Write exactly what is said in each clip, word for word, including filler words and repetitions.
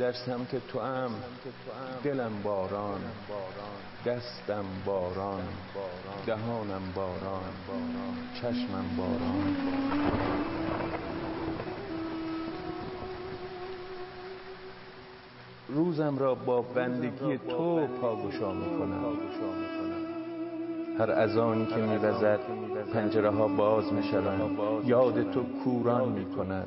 در سمت تو ام، دلم باران، دستم باران، دهانم باران، چشمم باران. روزم را با بندگی تو پاگشا میکنم. هر اذانی که میوزد پنجره ها باز میشوند، یاد تو کوران میکند.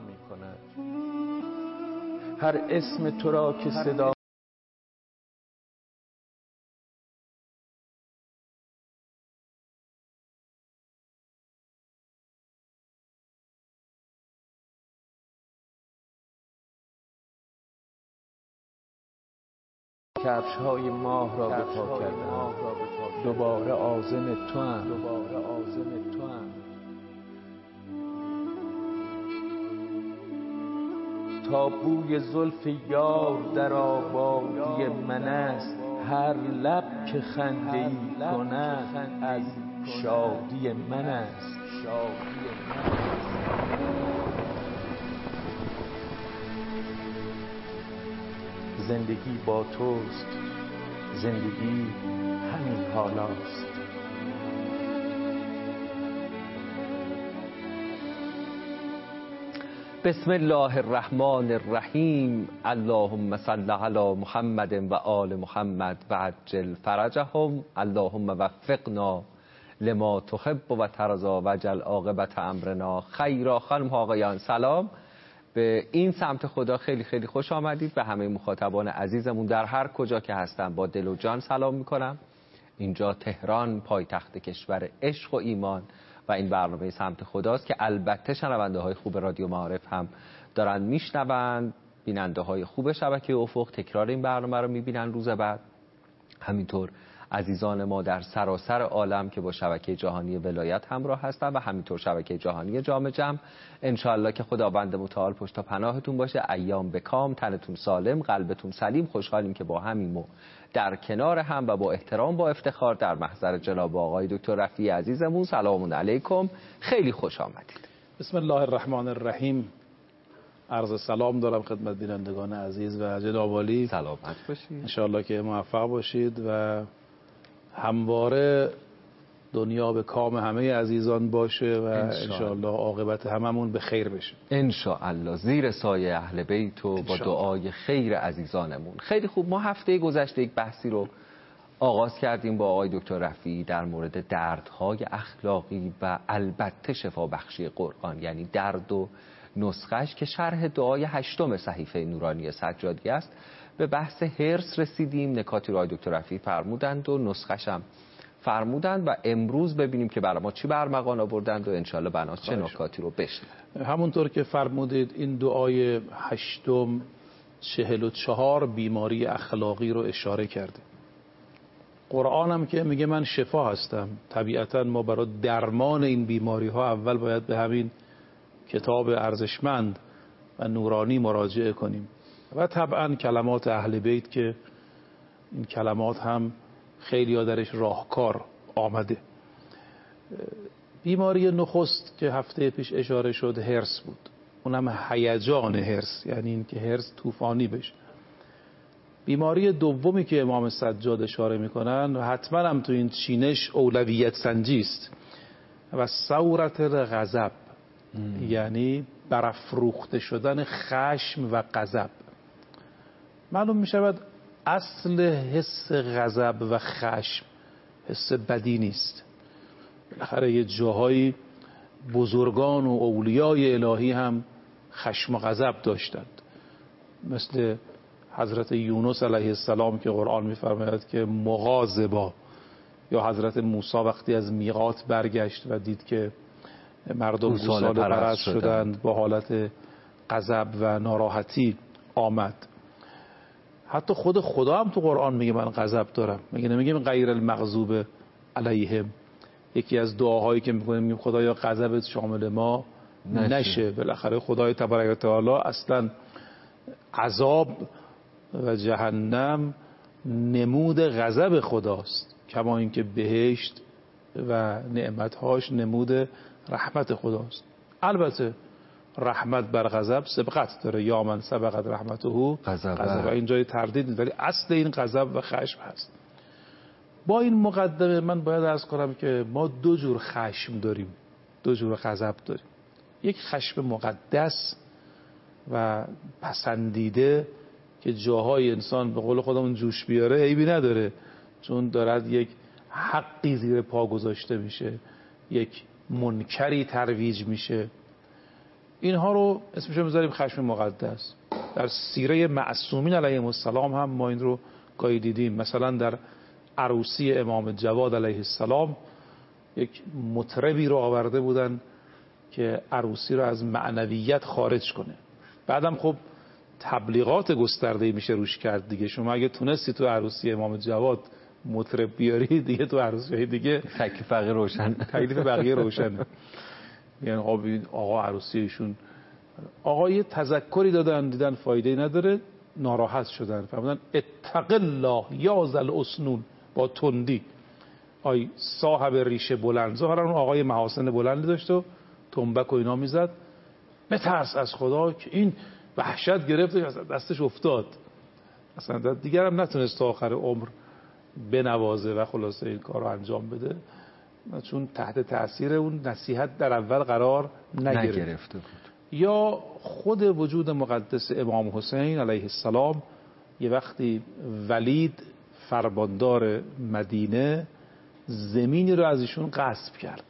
هر اسم تو را که صدا کفش های ماه را به پا کردم، دوباره عازم تو ام. تا بوی زلف یار در آبادی من است، هر لب که خنده ای کند از شادی من است. زندگی با توست، زندگی همین حالاست. بسم الله الرحمن الرحیم. اللهم صل علی محمد و آل محمد و عجل فرجهم. اللهم وفقنا لما تحب و ترضی واجعل عاقبت امرنا خیرا. خانم ها آقایان سلام. به این سمت خدا خیلی خیلی خوش آمدید. به همه مخاطبان عزیزمون در هر کجا که هستن با دل و جان سلام میکنم. اینجا تهران، پایتخت کشور عشق و ایمان، و این برنامه سمت خداست که البته شنونده های خوب رادیو معارف هم دارن میشنوند. بیننده های خوب شبکه افق تکرار این برنامه رو میبینن روز بعد. همینطور عزیزان ما در سراسر عالم که با شبکه جهانی ولایت همراه هستن و همینطور شبکه جهانی جام جم. انشالله که خداوند متعال پشت و پناهتون باشه. ایام بکام، تنتون سالم، قلبتون سلیم. خوشحالیم که با همیم و در کنار هم و با احترام با افتخار در محضر جناب آقای دکتر رفیعی عزیزمون. سلام علیکم، خیلی خوش آمدید. بسم الله الرحمن الرحیم. عرض سلام دارم خدمت بینندگان عزیز و جناب عالی. سلامت باشید. انشاءالله که موفق باشید و همواره دنیا به کام همه عزیزان باشه و انشاءالله عاقبت هممون به خیر بشه انشاءالله، زیر سایه اهل بیت و با دعای خیر عزیزانمون. خیلی خوب. ما هفته گذشته یک بحثی رو آغاز کردیم با آقای دکتر رفیعی در مورد دردهای اخلاقی و البته شفابخشی قرآن، یعنی درد و نسخش، که شرح دعای هشتم صحیفه نورانی سجادی است. به بحث حرص رسیدیم، نکاتی رو آقای دکتر رفیعی فرمودند و نسخش هم فرمودند و امروز ببینیم که برای ما چی برمغان آوردند و انشالله بناس چه نکاتی رو بشنویم. همونطور که فرمودید این دعای هشتم چهل و چهار بیماری اخلاقی رو اشاره کرده. قرآن هم که میگه من شفا هستم. طبیعتا ما برای درمان این بیماری ها اول باید به همین کتاب ارزشمند و نورانی مراجعه کنیم و طبعا کلمات اهل بیت که این کلمات هم خیلی ها درش راهکار آمده. بیماری نخست که هفته پیش اشاره شد حرص بود، اونم هیجان حرص، یعنی این که حرص طوفانی بشه. بیماری دومی که امام سجاد اشاره میکنن و حتما هم تو این چینش اولویت سنجی است و ثورت غضب، یعنی برافروخته شدن خشم و غضب. معلوم می شود اصل حس غضب و خشم حس بدی نیست. بالاخره یه جاهای بزرگان و اولیای الهی هم خشم و غضب داشتند، مثل حضرت یونس علیه السلام که قرآن می‌فرماید که مغاضبا، یا حضرت موسی وقتی از میقات برگشت و دید که مردم گوساله پرست شدند با حالت غضب و ناراحتی آمد. حتی خود خدا هم تو قرآن میگه من غضب دارم، میگه نمیگه غیر المغضوب علیهم. یکی از دعاهایی که میکنیم میگیم خدایا غضبت شامل ما نشه, نشه. بالاخره خدای تبارک و تعالی اصلا عذاب و جهنم نمود غضب خداست، کما اینکه بهشت و نعمتهاش نمود رحمت خداست. البته رحمت بر غضب سبقت داره، یا من سبقت رحمته غضب، این جای تردید نیست، ولی اصل این غضب و خشم هست. با این مقدمه من باید عرض کنم که ما دو جور خشم داریم، دو جور غضب داریم. یک خشم مقدس و پسندیده که جاهای انسان به قول خودمون جوش بیاره عیبی نداره، چون دارد یک حقی زیر پا گذاشته میشه، یک منکری ترویج میشه. اینها رو اسمش رو میذاریم خشم مقدس. در سیره معصومین علیهم السلام هم ما این رو گاهی دیدیم. مثلا در عروسی امام جواد علیه السلام یک مطربی رو آورده بودن که عروسی رو از معنویت خارج کنه. بعدم خب تبلیغات گسترده‌ای میشه روش کرد دیگه. شما اگه تونستی تو عروسی امام جواد مطرب بیاری دیگه، تو عروسی دیگه تکلیف بقیه روشن، تکلیف بقیه روشنه. یعنی آقا عروسی ایشون، آقا یه تذکری دادن، دیدن فایده نداره، ناراحت شدن، فرمودن اتق الله یا ذل اسنون، با تندی، آی صاحب ریشه بلند. ظاهرا اون آقای محاسن بلندی داشت و تنبک و اینا میزد. بترس از خدا که این وحشت گرفت دستش افتاد، اصلا دیگر هم نتونست تا آخر عمر بنوازه و خلاصه این کار رو انجام بده، چون تحت تأثیر اون نصیحت در اول قرار نگرفته بود. یا خود وجود مقدس امام حسین علیه السلام، یه وقتی ولید فرماندار مدینه زمینی رو از ایشون غصب کرد.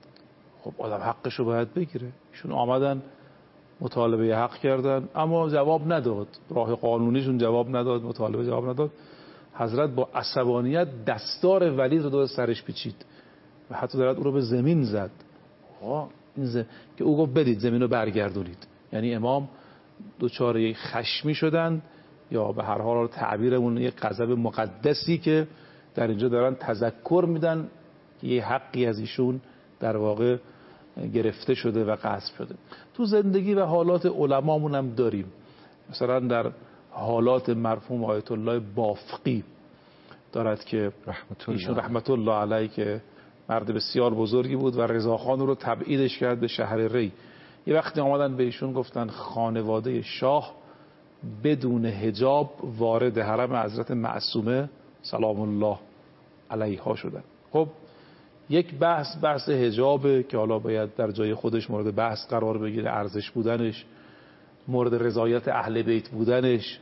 خب آدم حقش رو باید بگیره. ایشون آمدن مطالبه حق کردن اما جواب نداد، راه قانونیشون جواب نداد، مطالبه جواب نداد. حضرت با عصبانیت دستار ولید رو دور سرش پیچید و حتی دارد او رو به زمین زد. آقا این ز... که او گفت بدید زمین رو برگردونید. یعنی امام دوچار یک خشمی شدن، یا به هر حال تعبیرمون یک غضب مقدسی که در اینجا دارن تذکر میدن که یه حقی از ایشون در واقع گرفته شده و غصب شده. تو زندگی و حالات علمامون هم داریم. مثلا در حالات مرحوم آیت الله بافقی دارد که رحمت ایشون رحمت الله علیه که مرد بسیار بزرگی بود و رضاخان رو تبعیدش کرد به شهر ری. یه وقتی آمدن به ایشون گفتن خانواده شاه بدون حجاب وارد حرم حضرت معصومه سلام الله علیها شدن. خب یک بحث بحث حجابه که حالا باید در جای خودش مورد بحث قرار بگیره، ارزش بودنش، مورد رضایت اهل بیت بودنش.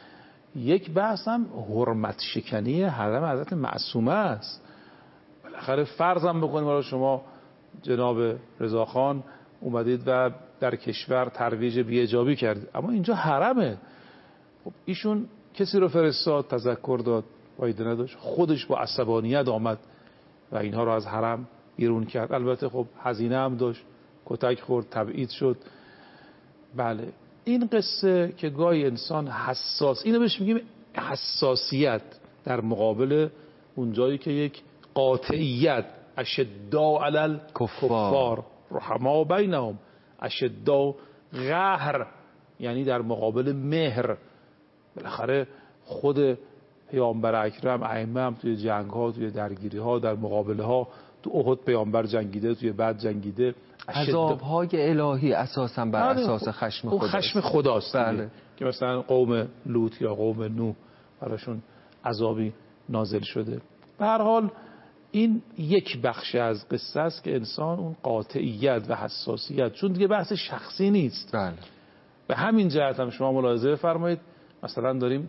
یک بحث هم حرمت شکنی حرم حضرت معصومه است. بالاخره فرضم بکنیم حالا شما جناب رضاخان اومدید و در کشور ترویج بی‌حجابی کردید، اما اینجا حرمه. خب ایشون کسی رو فرستاد، تذکر داد، فایده نداشت، خودش با عصبانیت آمد و اینها رو از حرم بیرون کرد. البته خب هزینه هم داشت، کتک خورد، تبعید شد. بله این قصه که گاهی انسان حساس، اینو بهش میگیم حساسیت در مقابل اون جایی که یک قاطعیت، اشداء علی الکفار رحماء بینهم، اشداء قهر، یعنی در مقابل مهر. بالاخره خود پیامبر اکرم ائمه هم توی جنگ ها، توی درگیری ها، در مقابله ها، تو احد پیامبر جنگیده، توی بعد جنگیده. عذاب های الهی اساسا بر اساس خشم خداست. خشم خداست. بله. که مثلا قوم لوط یا قوم نوح براشون عذابی نازل شده. به هر حال این یک بخش از قصه است که انسان اون قاطعیت و حساسیت، چون دیگه بحث شخصی نیست. بله. به همین جهت هم شما ملاحظه فرمایید مثلا داریم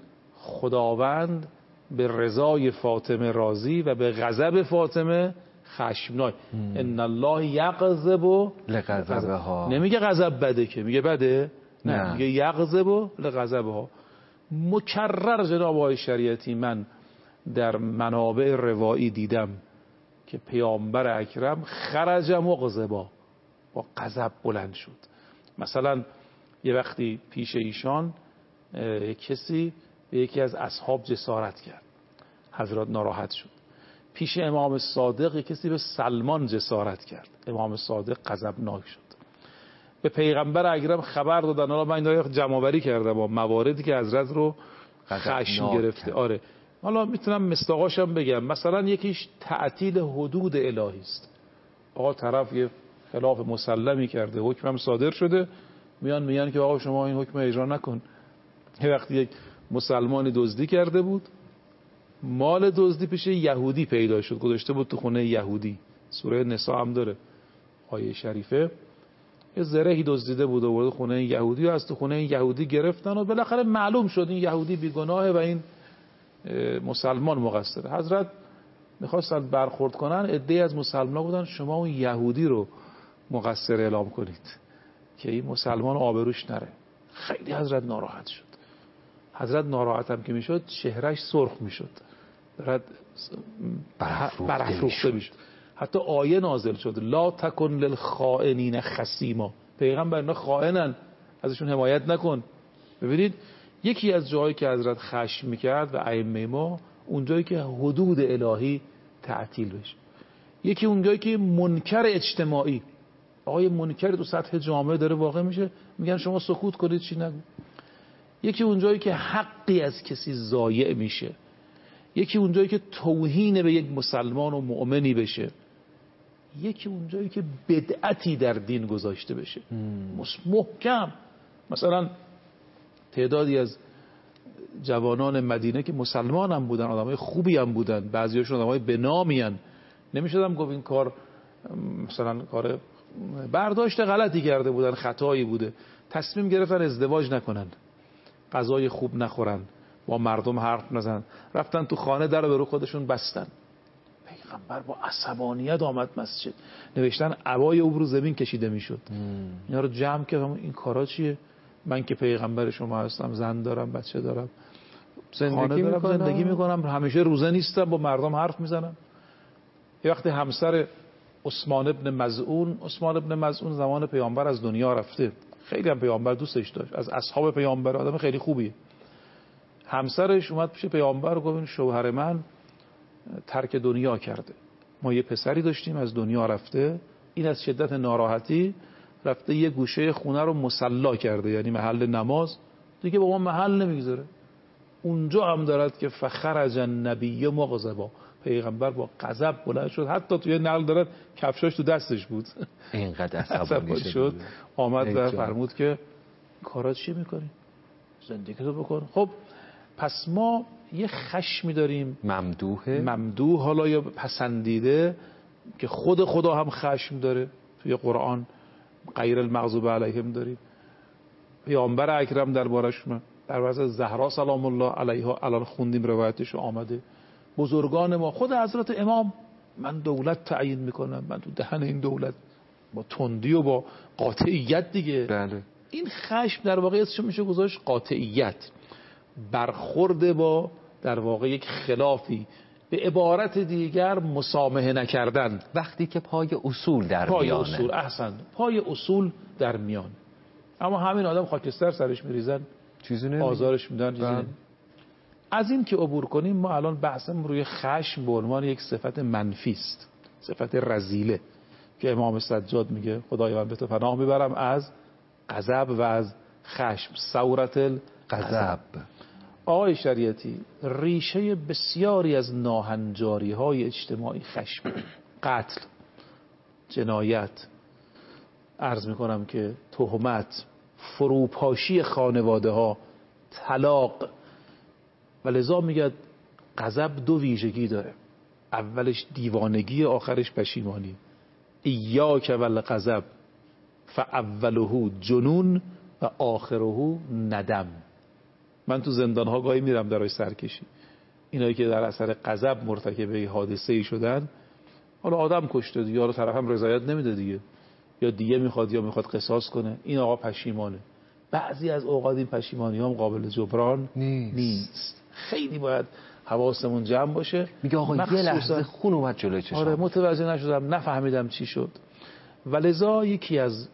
خداوند به رضای فاطمه راضی و به غضب فاطمه خشمناک. ان الله یغضب لغضبها، نمیگه غضب بده که میگه بده، نه, نه. میگه یغضب لغضبها. مکرر جناب آقای شریعتی من در منابع روایی دیدم که پیامبر اکرم خرج مغضبا، با غضب بلند شد. مثلا یه وقتی پیش ایشان کسی به یکی از اصحاب جسارت کرد، حضرت ناراحت شد. پیش امام صادق کسی به سلمان جسارت کرد، امام صادق غضبناک شد. به پیغمبر اکرم خبر دادن. حالا من اینا جمع‌آوری کردم با مواردی که حضرت رو خشم گرفته. آره حالا میتونم مصداقاشم بگم. مثلا یکیش تعطیل حدود الهی است. آقا طرف یه خلاف مسلمی کرده، حکمم صادر شده، میان میگن که آقا شما این حکم اجرا نکن. یه وقتی یک مسلمانی دزدی کرده بود، مال دزدی پیش یهودی پیدا شد، گذاشته بود تو خونه یهودی. سوره نساء هم داره آیه شریفه. یه زرهی دزدیده بود آورده خونه یهودی و از تو خونه یهودی گرفتن و بالاخره معلوم شد این یهودی بیگناهه و این مسلمان مقصره. حضرت میخواستن برخورد کنن، عده‌ای از مسلمان بودن شما اون یهودی رو مقصر اعلام کنید که این مسلمان آبروش نره. خیلی حضرت ناراحت شد. حضرت ناراحت هم که میشد چهرهش سرخ میشد، دارد برافروخته میشد. حتی آیه نازل شد لا تکن للخائنین خصیما، پیغمبر اینا خائنن ازشون حمایت نکن. ببینید یکی از جایی که حضرت خشم میکرد و ائمه ما اون جایی که حدود الهی تعطیل بشه، یکی اون جایی که منکر اجتماعی، آقای منکر تو سطح جامعه داره واقع میشه، میگن شما سکوت کنید چی نگو. یکی اون جایی که حقی از کسی ضایع میشه، یکی اون جایی که توهین به یک مسلمان و مؤمنی بشه، یکی اون جایی که بدعتی در دین گذاشته بشه محکم. مثلا تعدادی از جوانان مدینه که مسلمان هم بودن، آدمای خوبی هم بودن، بعضیاشون آدمای بنامی ان، نمیشدم گفت این کار مثلا کار برداشت غلطی کرده بودن، خطایی بوده، تصمیم گرفتن ازدواج نکنن، غذای خوب نخورن، با مردم حرف نزنن، رفتن تو خانه در به رو خودشون بستن. پیغمبر با عصبانیت آمد مسجد، نوشتن عبای او رو زمین کشیده میشد. اینا رو جمع کردم، این کارا چیه؟ من که پیغمبر شما هستم، زن دارم، بچه دارم، زندگی دارم، زندگی میکنم، همیشه روزه نیستم، با مردم حرف میزنم. یه وقتی همسر عثمان ابن مظعون، عثمان ابن مظعون زمان پیامبر از دنیا رفته، خیلی هم پیامبر دوستش داشت، از اصحاب پیامبر، آدم خیلی خوبیه. همسرش اومد پیش پیامبر و گفت شوهر من ترک دنیا کرده، ما یه پسری داشتیم از دنیا رفته، این از شدت ناراحتی رفته یه گوشه خونه رو مصلا کرده، یعنی محل نماز، دیگه با ما محل نمیگذاره. اونجا هم دارد که فخرج النبی مغضبا، پیغمبر با غضب بلند شد، حتی توی نقل دارد کفشاش تو دستش بود، اینقدر عصبانی شد، آمد و فرمود که کارات چی میکنی؟ زندگی تو بکن. خب پس ما یه خشمی داریم ممدوحه، ممدوح حالا یا پسندیده، که خود خدا هم خشم داره. توی قرآن غیر المغضوب علیهم داریم، پیامبر اکرم دربارش در واسه زهرا سلام الله علیها الان خوندیم روایتش آمده. بزرگان ما، خود حضرت امام، من دولت تعیین میکنم، من تو دهن این دولت، با تندی و با قاطعیت دیگه. بله. این خشم در واقع اسمش میشه گذاشت قاطعیت، برخورد با در واقع یک خلافی، به عبارت دیگر مسامحه نکردن. وقتی که پای اصول در پای میانه. اصول، احسن، پای اصول در میان. اما همین آدم خاکستر سرش میریزن، چیزی نمیگه، آزارش میدن. از این که عبور کنیم، ما الان بحثم روی خشم به عنوان یک صفت منفی است، صفت رذیله که امام سجاد میگه خدایا من به تو پناه میبرم از غضب و از خشم، ثورت الغضب. آقای شریعتی، ریشه بسیاری از ناهنجاری های اجتماعی خشم، قتل، جنایت، عرض میکنم که تهمت، فروپاشی خانواده ها، طلاق. و لذا میگه غضب دو ویژگی داره، اولش دیوانگی، آخرش پشیمانی. ایاک والغضب فاوله جنون و آخره ندم. من تو زندان ها گاهی میرم درای سرکشی، اینایی که در اثر غضب مرتکب حادثه ای شدن، حالا آدم کشته دیگه، حالا طرف هم رضایت نمیده دیگه، یا دیگه میخواد یا میخواد قصاص کنه، این آقا پشیمانه. بعضی از اوقات این پشیمانی هم قابل جبران نیست, نیست. خیلی باید حواسمون جمع باشه. میگه آقا یه لحظه خون اومد جلوی چشم، آره متوجه نشدم، نفهمیدم چی شد. ولذا یکی از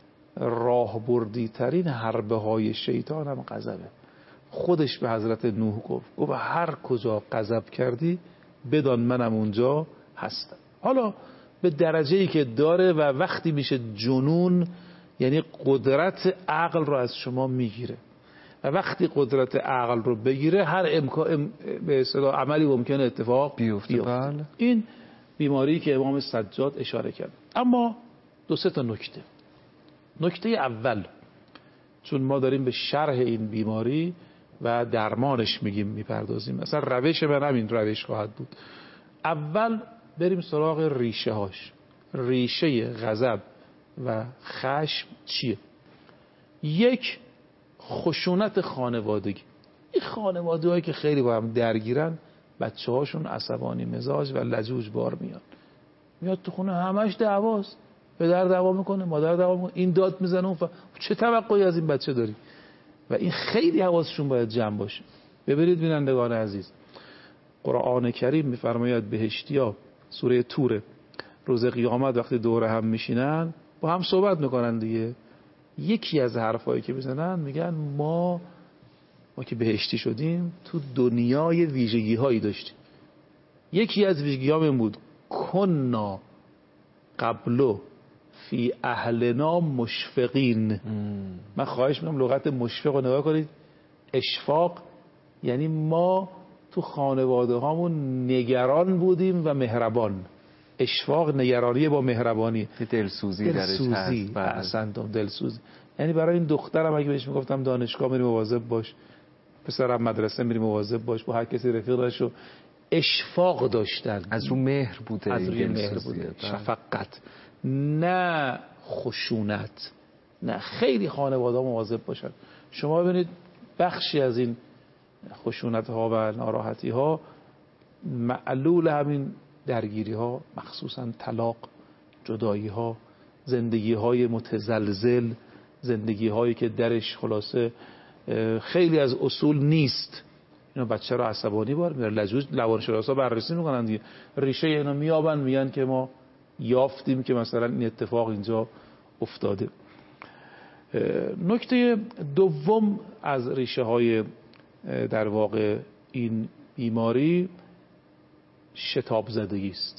راهبردی ترین حربه های شیطان هم غضبه. خودش به حضرت نوح گفت گفت هر کجا غضب کردی بدان منم اونجا هستم. حالا به درجه‌ای که داره و وقتی میشه جنون، یعنی قدرت عقل رو از شما میگیره، و وقتی قدرت عقل رو بگیره هر امکان به اصطلاح عملی ممکنه اتفاق بیفته. بله. این بیماری که امام سجاد اشاره کرد. اما دو سه تا نکته. نکته اول، چون ما داریم به شرح این بیماری و درمانش میگیم میپردازیم. مثلا روش من همین روش خواهد بود. اول بریم سراغ ریشه هاش. ریشه غضب و خشم چیه؟ یک، خشونت خانوادگی. این خانواده هایی که خیلی با هم درگیرن، بچه هاشون عصبانی مزاج و لجوج بار میان، میاد تو خونه همش دعواست، پدر دعوا میکنه، مادر دعوا میکنه، این داد میزنه اون ف... چه توقعی از این بچه داری؟ و این خیلی حواسشون باید جمع باشه. ببینید بینندگان عزیز، قرآن کریم میفرماید بهشتیا، سوره توره، روز قیامت وقتی دور هم میشینن با هم صحبت میکنن دیگه، یکی از حرفایی که میزنن میگن ما ما که بهشتی شدیم تو دنیای ویژگی هایی داشتیم. یکی از ویژگی ها این بود کنا قبلو فی اهلنا مشفقین. من خواهش میکنم لغت مشفق رو نگاه کنید. اشفاق یعنی ما تو خانواده هامون نگران بودیم و مهربان. اشفاق نگرانی با مهربانی، دلسوزی درش هست. احسنتم، دلسوزی. یعنی برای این دخترم اگه بهش میگفتم دانشگاه میری مواظب باش، پسرم مدرسه میری مواظب باش، با هر کسی رفیق داشت، اشفاق داشتن، از رو مهر بوده، از روی مهر بوده، شفقت، نه خشونت. نه، خیلی خانواده مواظب باشن. شما ببینید بخشی از این خشونت ها و ناراحتی ها معلول همین درگیری ها، مخصوصا طلاق، جدایی ها، زندگی های متزلزل، زندگی هایی که درش خلاصه خیلی از اصول نیست، اینا بچه رو عصبانی بار میاره. لجوج روانشناسا بررسی میکنن دیگه، ریشه اینا میابن، میگن که ما یافتیم که مثلا این اتفاق اینجا افتاده. نکته دوم از ریشه های در واقع این بیماری شتاب زدگی است.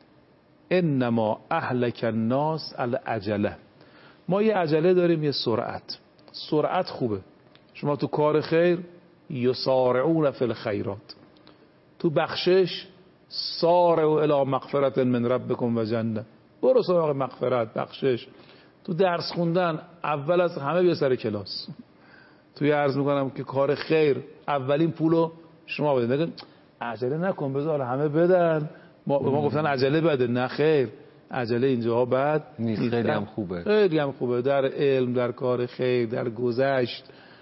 انما اهلک الناس العجله. ما یه عجله داریم، یه سرعت. سرعت خوبه. شما تو کار خیر یسارعون فی الخیرات، تو بخشش سارعوا الی مغفرة من ربکم و جنه، برو سراغ مغفرت، بخشش. تو درس خوندن اول از همه بیا سر کلاس. توی عرض میکنم که کار خیر اولین پولو شما بدید. نگن عجله نکن بذار همه بدن، ما ما گفتن عجله بده. نه خیر، عجله اینجاها بد نیست، خیلی هم خوبه، خیلی هم خوبه. در علم، در کار خیر، در گذشت،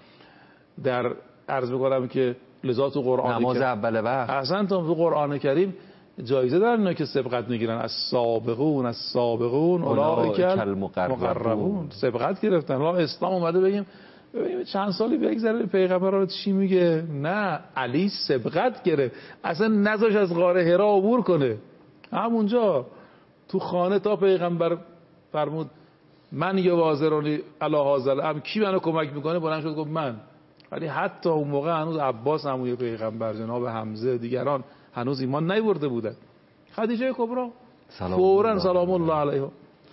در عرض میکنم که لذا تو قرآن نماز اول وقت احسن تو قرآن کریم جایزه دارن اینا که سبقت میگیرن. از سابقون از سابقون اولئک المقربون، سبقت گرفتن. حالا اسلام اومده بگیم ببینیم چند سالی بگذره پیغمبر رو چی میگه. نه، علی سبقت گرفت، اصلا نذاش از غار حرا عبور کنه، همونجا تو خانه تا پیغمبر فرمود من یه وازرانی علی هازل ام، کی منو کمک میکنه؟ بلند شد گفت من. ولی حتی اون موقع هنوز عباس همون پیغمبر، جناب حمزه، دیگران هنوز ایمان نیورده بودن. خدیجه کبرا فوراً سلام الله علیها.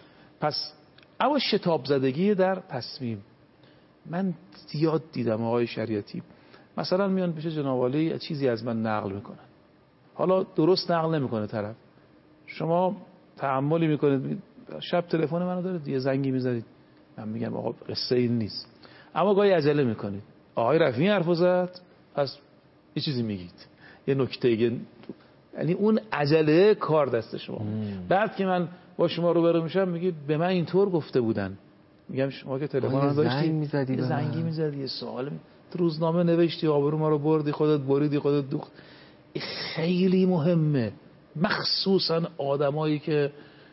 پس اما شتاب زدگی در تصمیم من زیاد دیدم. آقای شریعتی مثلا میان پیش جناب عالی چیزی از من نقل میکنن، حالا درست نقل نمیکنه طرف، شما تأملی میکنید، شب تلفن منو دارید یه زنگی میزنید، من میگم آقا قصه این نیست، اما گاهی عجله میکنید. آقای رفیعی حرفو زد، پس یه چیزی میگید، یه نکته، یعنی اون عجله کار دست شما. بعد که من با شما روبرو میشم میگید به من اینطور گفته بودن، میگم شما که تلفن داشتی میزدی، زنگی میزدی، یه سوال تو روزنامه نوشتی، آبرو ما رو بردی، خودت بریدی، خودت دوخت. خیلی مهمه، مخصوصا آدمایی که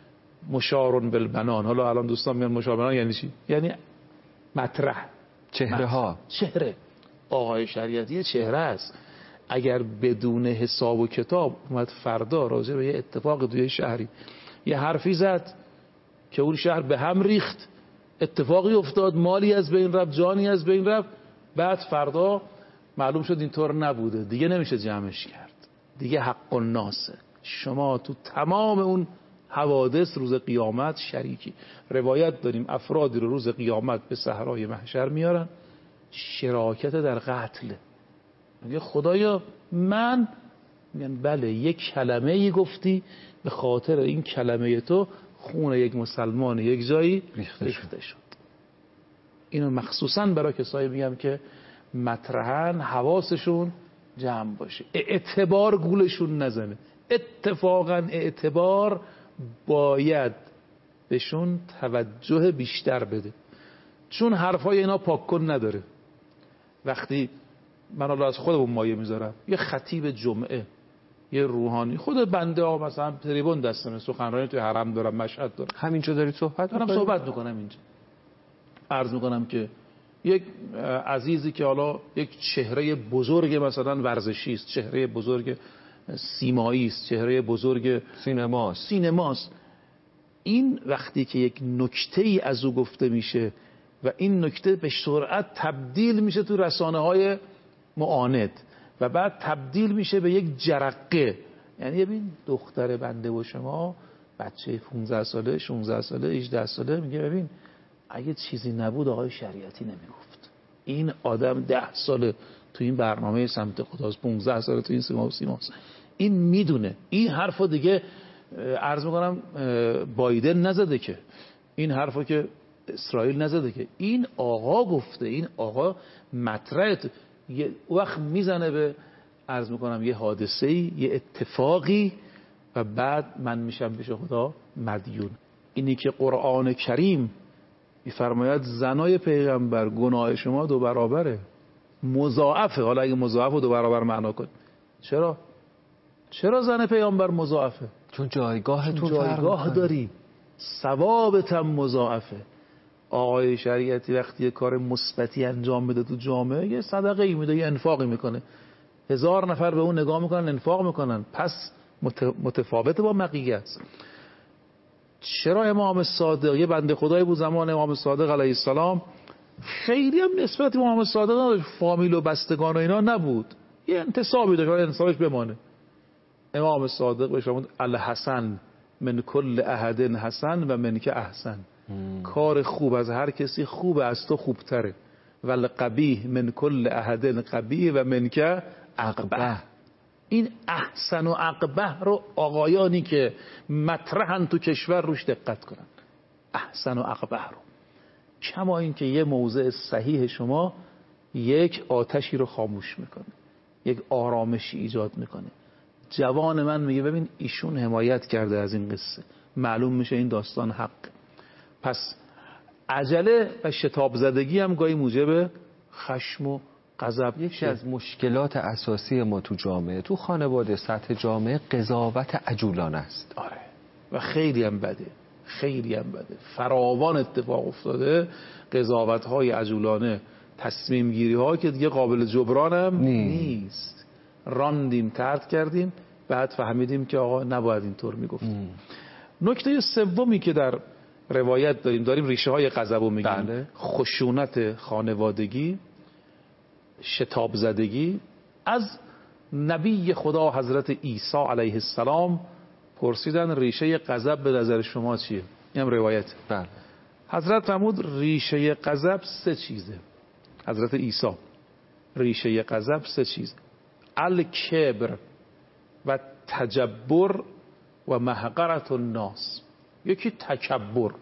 مشارون بالبنان. حالا الان دوستان میگن مشار بالبنان یعنی چی؟ یعنی مطرح، چهره ها، چهره. آقای شریعتی چهره است. اگر بدون حساب و کتاب اومد فردا راجع به یه اتفاق توی شهری یه حرفی زد که اون شهر به هم ریخت، اتفاقی افتاد، مالی از بین رفت، جانی از بین رفت، بعد فردا معلوم شد اینطور نبوده، دیگه نمیشه جمعش کرد، دیگه حق الناسه. شما تو تمام اون حوادث روز قیامت شریکی. روایت داریم افرادی رو روز قیامت به صحرای محشر میارن، شراکت در قتل. میگه خدایا من، میگن بله یک کلمه ای گفتی، به خاطر این کلمه تو خون یک مسلمان یک جایی ریخته شد. اینو مخصوصا برای کسایی میگم که مطرحن حواسشون جمع باشه، اعتبار گولشون نزنه. اتفاقا اعتبار باید بهشون توجه بیشتر بده، چون حرفای اینا پاکن نداره. وقتی من الان از خودمون مایه میذارم، یه خطیب جمعه، یه روحانی، خود بنده ها مثلا تریبون دستمه، سخنرانی توی حرم دارم، مشهد دارم، همینجا داری صحبت دارم صحبت میکنم اینجا، عرض میکنم که یک عزیزی که حالا یک چهره بزرگ مثلا ورزشی است، چهره بزرگ سیمایی است، چهره بزرگ سینماست سینماست این وقتی که یک نکته ای از او گفته میشه و این نکته به سرعت تبدیل میشه تو رسانه های معاند و بعد تبدیل میشه به یک جرقه، یعنی ببین دختر بنده و شما بچه پانزده ساله، شانزده ساله، هجده ساله میگه ببین اگه چیزی نبود آقای شریعتی نمیگفت. این آدم ده ساله تو این برنامه سمت خداست، پانزده ساله تو این سیما و سیماست، این میدونه. این حرفو دیگه عرض میکنم بایدن نزده که، این حرفو که اسرائیل نزده که، این آقا گفته، این آقا مطرح یه وقت میزنه به عرض میکنم یه حادثه‌ای، یه اتفاقی و بعد من میشم پیش خدا مدیون. اینی که قرآن کریم میفرماید زنای پیغمبر گناه شما دو برابره، مضاعفه. حالا اگه مضاعف دو برابر معنا کن، چرا چرا زن پیغمبر مضاعفه؟ چون جایگاهتون جایگاه داری، ثوابت هم مضاعفه. آقای شریعتی وقتی یه کار مثبتی انجام میده تو جامعه، یه صدقه ای میده، یه انفاقی میکنه، هزار نفر به اون نگاه میکنن، انفاق میکنن، پس متفاوته با بقیه است. چرا امام صادق، یه بنده خدایی بود زمان امام صادق علیه السلام، خیلی هم نسبت امام صادق نداشت، فامیل و بستگان و اینا نبود، یه انتصابی داشت، انتصابش بمانه. امام صادق بهش فرمود الحسن من کل احد حسن و من که احسن، کار خوب از هر کسی خوبه، از تو خوبتره. ول قبیح من کل احد قبیح و من که اقبح. این احسن و اقبح رو آقایانی که مطرحن تو کشور روش دقت کنن، احسن و اقبح رو. کما این که یه موضع صحیح شما یک آتشی رو خاموش میکنه، یک آرامشی ایجاد میکنه. جوان من میگه ببین ایشون حمایت کرده از این قصه، معلوم میشه این داستان حق. پس عجله و شتاب زدگی هم گاهی موجب خشم و غضب. یکی از مشکلات اساسی ما تو جامعه، تو خانواده، سطح جامعه، قضاوت عجولانه است. آره و خیلی هم بده، خیلی هم بده، فراوان اتفاق افتاده قضاوت های عجولانه، تصمیم گیری ها که دیگه قابل جبران هم نیست. نیست. راندیم، طرد کردیم، بعد فهمیدیم که آقا نباید اینطور میگفتیم. نکته سومی که در روایت داریم داریم ریشه های غضب رو میگیم. بله. خشونت خانوادگی، شتاب زدگی. از نبی خدا حضرت عیسی علیه السلام پرسیدن ریشه غضب به نظر شما چیه؟ این هم روایت. بله. حضرت فرمود ریشه غضب سه چیزه. حضرت عیسی ریشه غضب سه چیز: الکبر و تجبر و محقرت الناس. یکی تکبر،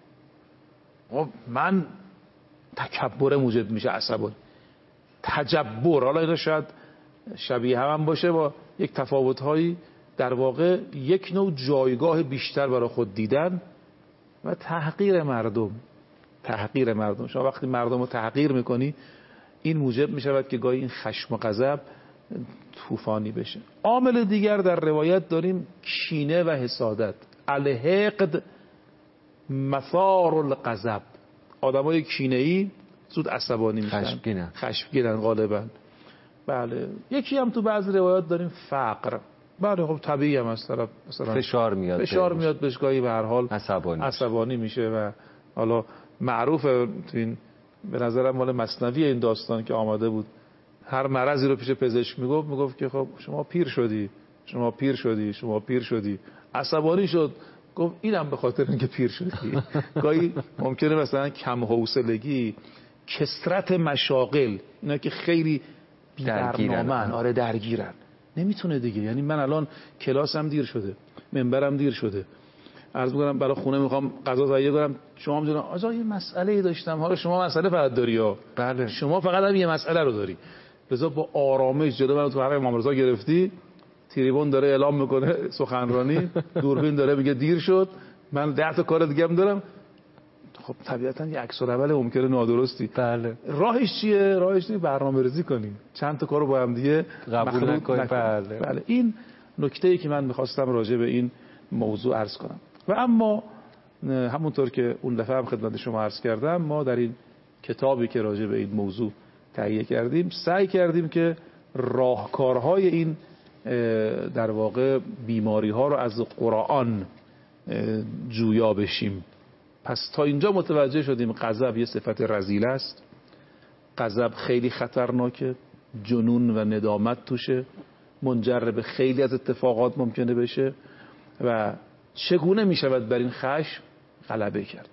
من تکبر موجب میشه عصبانی. تجبر، حالا اینا شاید شبیه هم باشه با یک تفاوت‌هایی، در واقع یک نوع جایگاه بیشتر برای خود دیدن و تحقیر مردم. تحقیر مردم، شما وقتی مردم رو تحقیر میکنی این موجب میشود که گاهی این خشم و غضب طوفانی بشه. عامل دیگر در روایت داریم کینه و حسادت. الحقد مثار الغضب. آدمای کینه‌ای زود عصبانی میشن، خشمگینن خشمگینن غالبا. بله. یکی هم تو بعضی روایات داریم فقر. بله خب طبیعی هم از طرف مثلا فشار میاد فشار میاد بهش، گاهی به هر حال عصبانی, عصبانی میشه و حالا معروفه تو این، به نظرم مال مثنوی این داستان که آماده بود، هر مرضی رو پیش پزشک میگفت میگفت که خب شما پیر شدی، شما پیر شدی، شما پیر شدی. عصبانی شد، گفت اینم به خاطر اینکه پیر شدی. گاهی ممکنه مثلا کم حوصلگی، کثرت مشاغل، اینا که خیلی درگیرن، آره درگیرن، نمیتونه دیگه. یعنی من الان کلاسم دیر شده، منبرم دیر شده، عرض می‌کنم برای خونه میخوام غذا تهیه کنم، شما میگید آقا یه مسئله‌ای داشتم، حالا شما مسئله فقط داری ها. بله. شما فقط هم یه مسئله رو داری. لذا با آرامش جلو من تو حرم امام رضا گرفتی، تریبون داره اعلام میکنه سخنرانی، دوربین داره میگه دیر شد، من ده تا کار دیگه هم دارم. خب طبیعتا یه عکس العمل ممکنه نادرستی. بله. راهش چیه؟ راهش اینه برنامه‌ریزی کنیم، چند تا کارو با هم دیگه قبول نکنیم. بله. بله. این نکته‌ای که من می‌خواستم راجع به این موضوع عرض کنم. و اما همونطور که اون دفعه هم خدمت شما عرض کردم، ما در این کتابی که راجع به این موضوع تهیه کردیم سعی کردیم که راهکارهای این در واقع بیماری‌ها رو از قرآن جویا بشیم. پس تا اینجا متوجه شدیم غضب یه صفت رذیل است، غضب خیلی خطرناکه، جنون و ندامت توشه، منجر به خیلی از اتفاقات ممکنه بشه و چگونه می شود بر این خشم غلبه کرد.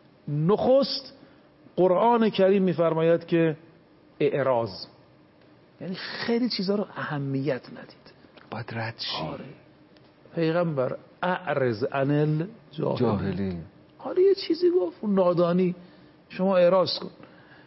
نخست قرآن کریم می‌فرماید که اعراض، یعنی خیلی چیزا رو اهمیت ندید، باید رد شی. آره. پیغمبر اعرض عن الجاهلین، حالا یه چیزی گفت نادانی شما اعراض کن.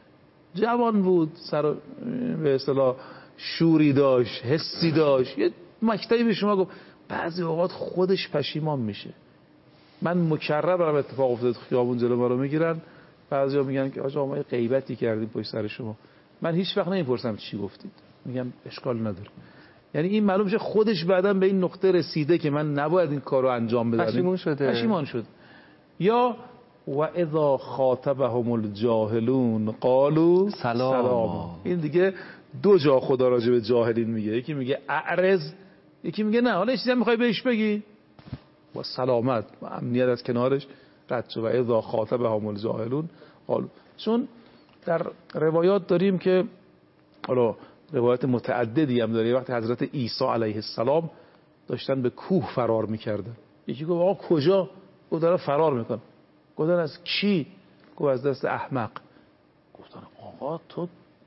جوان بود، سر به اصطلاح شوری داشت، حسی داشت، یه مکتبی به شما گفت، بعضی اوقات خودش پشیمان میشه. من مکرر برام اتفاق افتاد، خیابون جلو ما رو میگیرن، بعضیا میگن که آقا ما یه غیبتی کردیم پشت سر شما. من هیچ وقت نمیپرسم چی گفتید، میگم اشکال نداره. یعنی این معلوم شه خودش بعداً به این نقطه رسیده که من نباید این کارو انجام بدم، پشیمون شده، پشیمان شد. یا و اذا خاطبهم الجاهلون قالوا سلاما. این دیگه دو جا خدا راجع به جاهلین میگه، یکی میگه اعرض، یکی میگه نه حالا چیزی میخوای بهش بگی با سلامت و امنیت از کنارش رد شو. و اذا خاطبهم الجاهلون قالوا. چون در روایات داریم که حالا روایت متعددی هم داره، وقتی حضرت عیسی علیه السلام داشتن به کوه فرار میکردن، یکی گفت آقا کجا؟ گفت داره فرار میکنه. گفتن از کی؟ گفت از دست احمق. گفتن آقا تو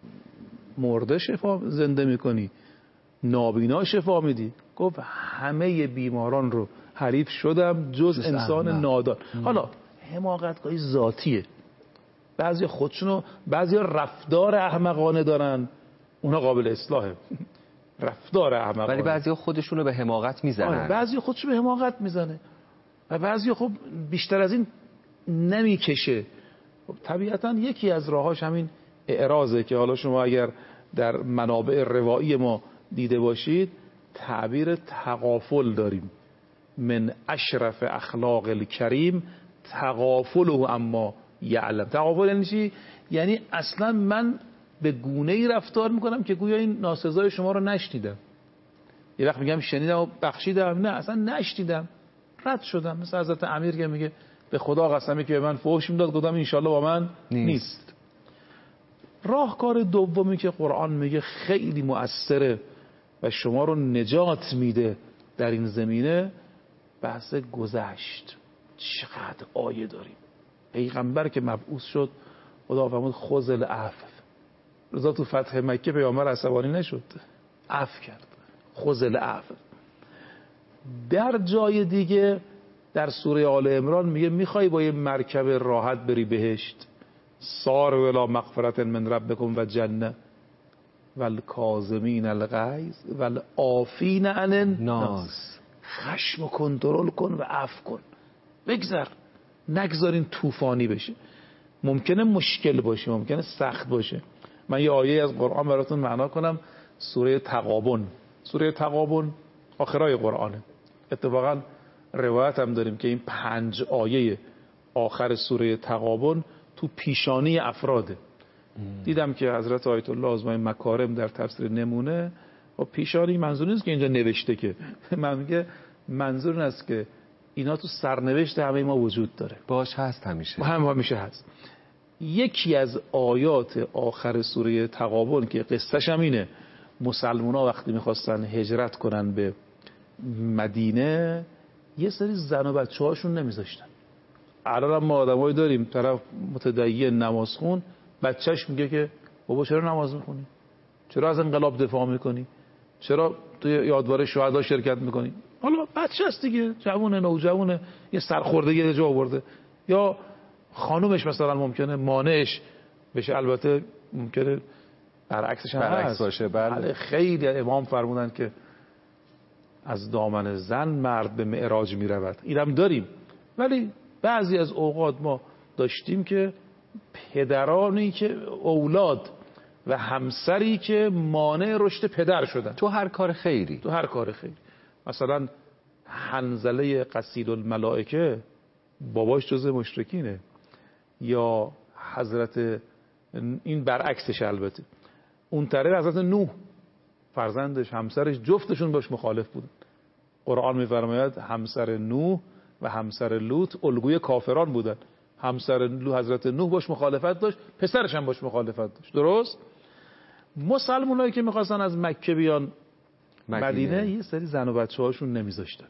مرده شفا زنده میکنی، نابینا شفا میدی؟ گفت همه بیماران رو حریف شدم جز انسان احمق. نادان. حالا حماقتگاهی ذاتیه، بعضی خودشونو، بعضی رفتار احمقانه دارن، اونا قابل اصلاحه، رفتار احمقانه، ولی بعضی خودشونو به حماقت میزنن. بعضی خودشو به حماقت میزنه و بعضی خب بیشتر از این نمیکشه. خب طبیعتا یکی از راهاش همین اعراضه که حالا شما اگر در منابع روایی ما دیده باشید تعبیر تغافل داریم، من اشرف اخلاق الکریم تغافله اما یعلم. تغافل یعنی چی؟ یعنی اصلا من به گونه‌ای رفتار میکنم که گویا این ناسزای شما رو نشنیدم. یه وقت میگم شنیدم و بخشیدم، نه اصلا نشنیدم، رد شدم. مثل حضرت امیر که میگه به خدا قسمی که به من فحش میداد، گفتم انشالله با من نیست, نیست. راهکار دومی که قرآن میگه خیلی مؤثره و شما رو نجات میده در این زمینه، بحث گذشت. چقدر آیه داریم. پیغمبر که مبعوث شد خدا فرمود خذ العفو. رضا تو فتح مکه پیامبر عصبانی نشد، عفو کرد، خذ العفو. در جای دیگه در سوره آل عمران میگه میخوای با یه مرکب راحت بری بهشت، سار ولا مغفرت من ربکم و جنه والکاظمین الغیظ والعافین عن الناس. خشم کنترل کن و عفو کن، بگذر، نگذارین طوفانی بشه. ممکنه مشکل باشه، ممکنه سخت باشه. من یه آیه از قرآن براتون معنا کنم، سوره تغابن. سوره تغابن آخرای قرآنه. اتفاقا روایت هم داریم که این پنج آیه آخر سوره تغابن تو پیشانی افراده. دیدم که حضرت آیت الله آزمای مکارم در تفسیر نمونه و پیشانی منظور نیست که اینجا نوشته، که من میگه منظور این است که اینا تو سرنوشت همه ما وجود داره، باش هست، همیشه هم همیشه هست. یکی از آیات آخر سوره تغابن که قصهش هم اینه، مسلمان ها وقتی میخواستن هجرت کنن به مدینه یه سری زن و بچه هاشون نمیذاشتن. الان هم ما آدمایی داریم طرف متدین نمازخون، بچهش میگه که بابا چرا نماز میخونی؟ چرا از انقلاب دفاع میکنی؟ چرا توی یادواره شهدا شرکت میکنی؟ حالا بچه است دیگه، جوونه، نوجوونه، یه سرخوردگی یه جا آورده، یا خانومش مثلا ممکنه مانعش بشه، البته ممکنه برعکسش هم برعکس باشه. بله. خیلی امام فرمودن که از دامن زن مرد به معراج می رود، اینم داریم. ولی بعضی از اوقات ما داشتیم که پدرانی که اولاد و همسری که مانع رشد پدر شدن تو هر کار خیری تو هر کار خیری. مثلا حنظله قصید الملائکه باباش جزء مشرکینه، یا حضرت، این برعکسش البته، اون طرف حضرت نوح فرزندش همسرش جفتشون باش مخالف بودن. قرآن می‌فرماید همسر نوح و همسر لوط الگوی کافران بودن. همسر حضرت نوح باش مخالفت داشت، پسرش هم باش مخالفت داشت. درست؟ مسلمانایی که می‌خواستن از مکه بیان مدینه, مدینه یه سری زن و بچه‌هاشون نمیذاشتن.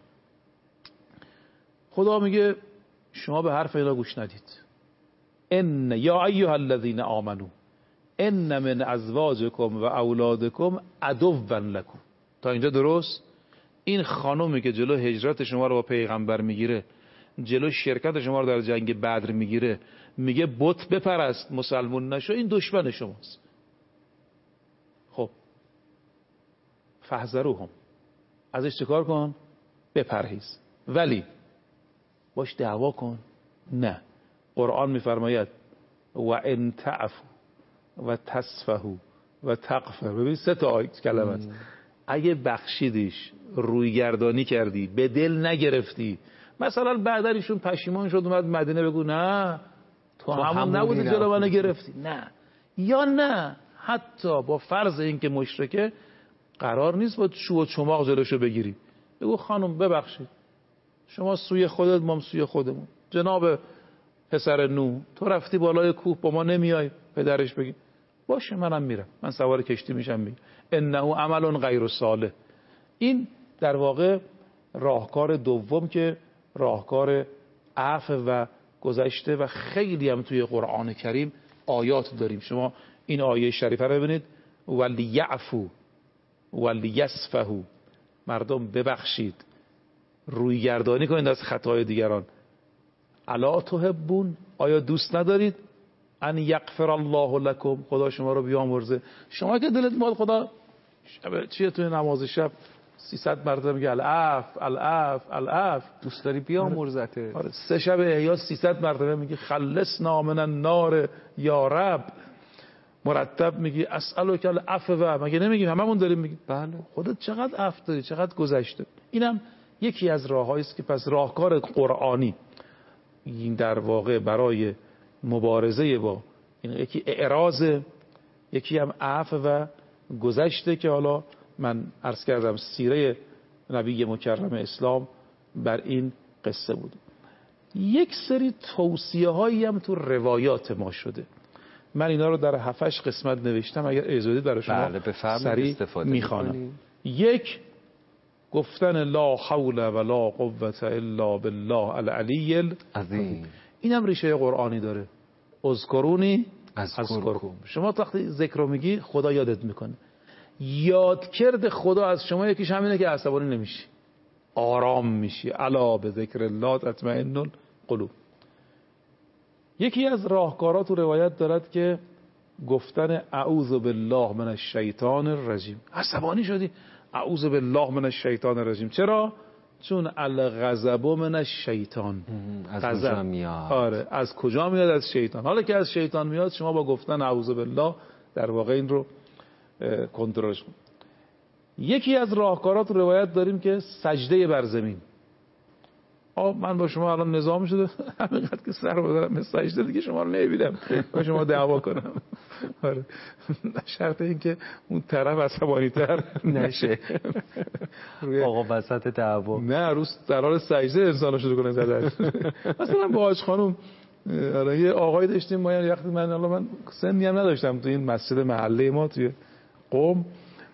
خدا میگه شما به حرف اینا گوش ندید. ان یا ایها الذین آمنو ان من ازواجکم و اولادکم عدوا لکم. تا اینجا درست؟ این خانومی که جلو هجرت شما رو با پیغمبر میگیره، جلو شرکت شما رو در جنگ بدر میگیره، میگه بت بپرست مسلمون نشو، این دشمن شماست. خب فاحذروهم، ازش چیکار کن؟ بپرهیز. ولی باش دعوا کن؟ نه. قرآن میفرماید و ان تعفو و تصفحوا و تغفر. ببین سه تا آیه کلمه است. اگه بخشیدیش، روی گردانی کردی، به دل نگرفتی، مثلا بعد ایشون پشیمان شد اومد مدینه بگو نه تو, تو همون نبودی جلو منو گرفتی، نه. یا نه حتی با فرض اینکه مشرکه قرار نیست با چوب و چماق جلوشو بگیری، بگو خانم ببخشید شما سوی خودت ما سوی خودمون، جناب پسر نو تو رفتی بالای کوه با ما نمیای پدرش بگی باشه منم میرم، من سوار کشتی میشم میگم انه عمل غیر صالح. این در واقع راهکار دوم که راهکار عفو و گذشته و خیلی هم توی قرآن کریم آیات داریم. شما این آیه شریفه رو ببینید ولیعفو ولیصفحوا، مردم ببخشید، روی گردانی کنید از خطای دیگران. الا تحبون، آیا دوست ندارید ان یغفر الله لکم، خدا شما رو بیامرزه. شما که دلت میاد خدا شب چیه توی نماز شب سیصد مرتبه میگه العفو العفو العفو، دوست داری بیامرزته. آره سه شب احیا سیصد مرتبه میگه خلصنا من النار یا رب، مرتب میگی اسالک العفو، مگه نمیگیم هممون داریم میگیم؟ بله. خودت چقدر عفو داری، چقدر گذشته. اینم یکی از راههایی است که پس راهکار قرآنی این در واقع برای مبارزه با این یکی اعراض، یکی هم عفو و گذشته که حالا من عرض کردم سیره نبی مکرم اسلام بر این قصه بود. یک سری توصیه هایی هم تو روایات ما شده، من اینا رو در هفتش قسمت نوشتم، اگر اجازه بدید برای شما بله سریع میخوانم. یک، گفتن لا حول ولا قوة الا بالله العلی العظیم، اینم ریشه قرآنی داره. اذکرونی اذکرکم، شما وقتی ذکر رو میگی خدا یادت میکنه. یادکرد خدا از شما یکیش همینه که عصبانی نمیشی، آرام میشی. الا به ذکر الله تطمئن القلوب. یکی از راهکارات و روایت دارد که گفتن اعوذ بالله من الشیطان الرجیم. عصبانی شدی اعوذ بالله من الشیطان الرجیم. چرا؟ چون الغضب من الشیطان، از کجا میاد؟ آره از کجا میاد؟ از شیطان. حالا که از شیطان میاد شما با گفتن اعوذ بالله در واقع این رو کنترلش کنید. یکی از راهکارات و روایت داریم که سجده بر زمین. آه من با شما الان نظام شده همینقدر که سر بذارم به سجده دیگه شما رو نمیبینم با شما دعوا کنم. آره شرط این که اون طرف عصبانی تر نشه. آقا وسط دعوا نه روز در حال سجده انسان شروع کنه زدن. مثلا با حاج خانم آره یه آقای داشتیم ما، یه وقتی من الان من سنی هم نداشتم تو این مسجد محله ما توی قم،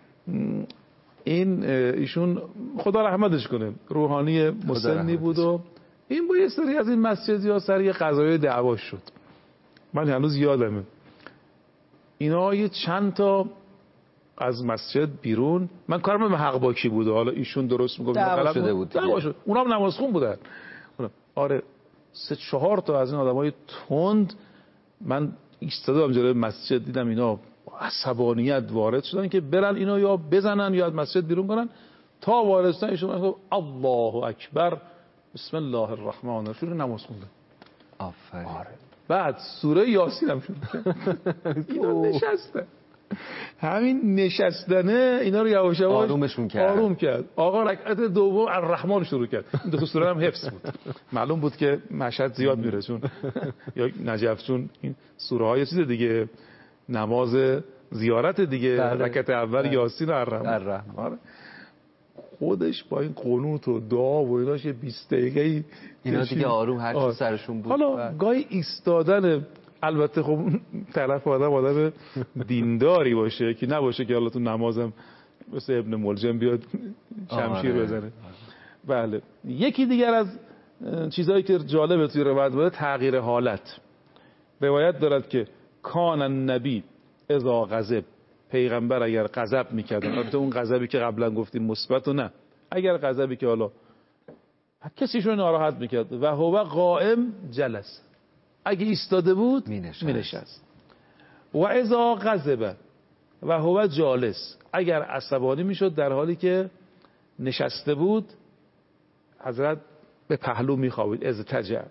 این ایشون خدا رحمتش کنه روحانی مسنی بود و این با یه سری از این مسجدی ها سر یه قضایای دعواش شد. من هنوز یادمه اینا یه چند تا از مسجد بیرون. من کارم به حق با کی بوده، حالا ایشون درست میگفت دعوا شده بود دعوا شد، اونا هم نمازخون بودن. آره سه چهار تا از این آدمای تند، من ایستاده بودم جلوی مسجد، دیدم اینا عصبانیت وارد شدن که برن اینو یا بزنن یا از مسجد بیرون کنن. تا وارد شدن ایشون گفت الله اکبر بسم الله الرحمن الرحیم، شروع نماز خوندن. آفرین. آره. بعد سوره یاسین هم شروع کرد. اینا نشستن، همین نشستنه اینا رو یواش یواش آرومشون کرد، آروم کرد. آقا رکعت دوم الرحمن شروع کرد. این دو تا سوره هم حفظ بود. معلوم بود که مشهد زیاد میره، چون یا نجف، چون این سوره های چیز دیگه، نماز زیارت دیگه، رکعت اول یاسین و الرحمن. آره. خودش با این قنوت و دعا و ایناش یه بیست دقیقه‌ای اینا دیگه آروم هر چی سرشون بود. حالا گاهی ایستادن، البته خب طرف آدم آدم دینداری باشه که نباشه که حالا تو نمازم مثل ابن ملجم بیاد شمشیر بزنه. بله. یکی دیگر از چیزهایی که جالبه توی روایت بوده تغییر حالت. روایت دارد که کان النبی اذا غضب، پیغمبر اگر غضب میکردن، البته اون غضبی که قبلا گفتیم مثبت و نه، اگر غضبی که حالا کسیشون ناراحت میکرد و هو قائم جلس، اگه ایستاده بود مینشست. و اذا غضب و هو جالس، اگر عصبانی میشد در حالی که نشسته بود، حضرت به پهلو میخوابید. از تجع